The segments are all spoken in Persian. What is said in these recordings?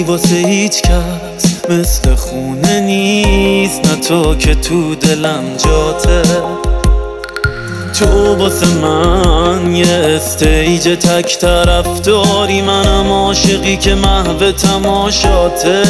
عشقی واسه هیچ کس مثل خونه نیست، نه تو که تو دلم جاته. تو واسه من یه استیج تک طرف داری، منم عاشقی که محو تماشاته.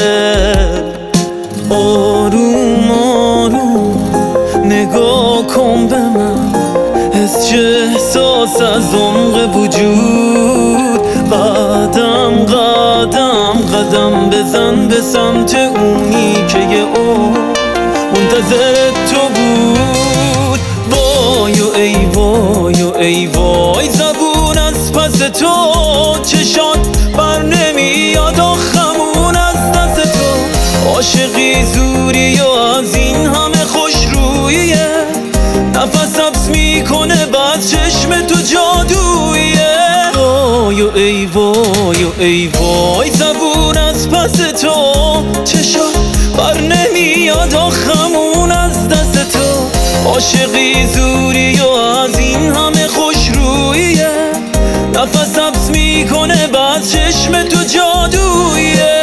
آروم آروم نگاه کن به من، حس چه احساس از عمق وجود. قدم قدم قدم بزن به سمت اونی که یه منتظر تو بود. وای و ای وای و ای وای، زبون از پس تو چشات بر نمیاد، آخمون از دست تو. عاشقی زوری و از این همه خوش رویه، نفس حبس میکنه بعد چشم تو جادویه. وای و ای وای و ای وای، زبون از پس تو چشات بر نمیاد، آخمون از دست تو. عاشقی زوری و از این همه خوش رویه، نفس حبس میکنه بعد چشم تو جادویه.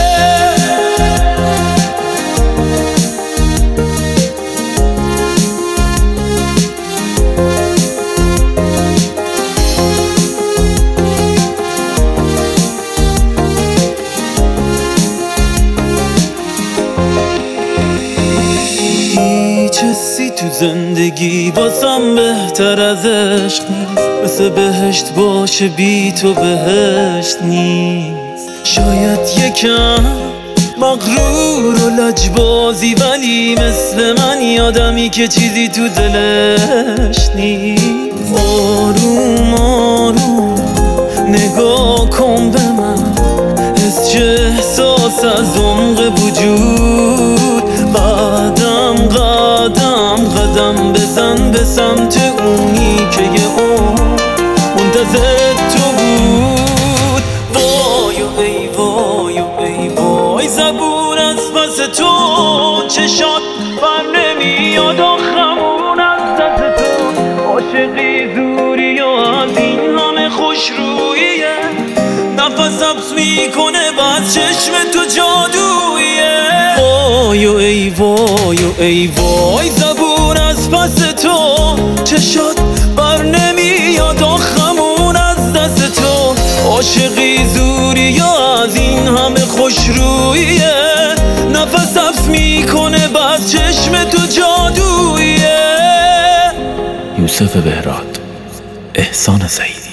چیزی تو زندگی واسم بهتر از عشق نیست، مثل بهشت باشه بی تو بهشت نیست. شاید یکم مغرور و لجبازی، ولی مثل من یادمی که چیزی تو دلش نیست. آروم آروم نگاه کن به من، حس چه احساس از عمق وجود. قدم قدم قدم بزن به سمت اونی که یه منتظر تو بود. وای و ای وای و ای وای، زبون از پس تو چشات بر نمیاد، آخمون از دست تو. عاشقی زوری و از این همه خوش رویه، نفس حبس میکنه بعد چشم تو جادویه. وای و ای وای و ای وای، زبون از پس تو چشات بر نمیاد، آخمون از دست تو. عاشقی زوری و از این همه خوش رویه، نفس حبس میکنه بعد چشم تو جادویه. یوسف بهراد، احسان سعید.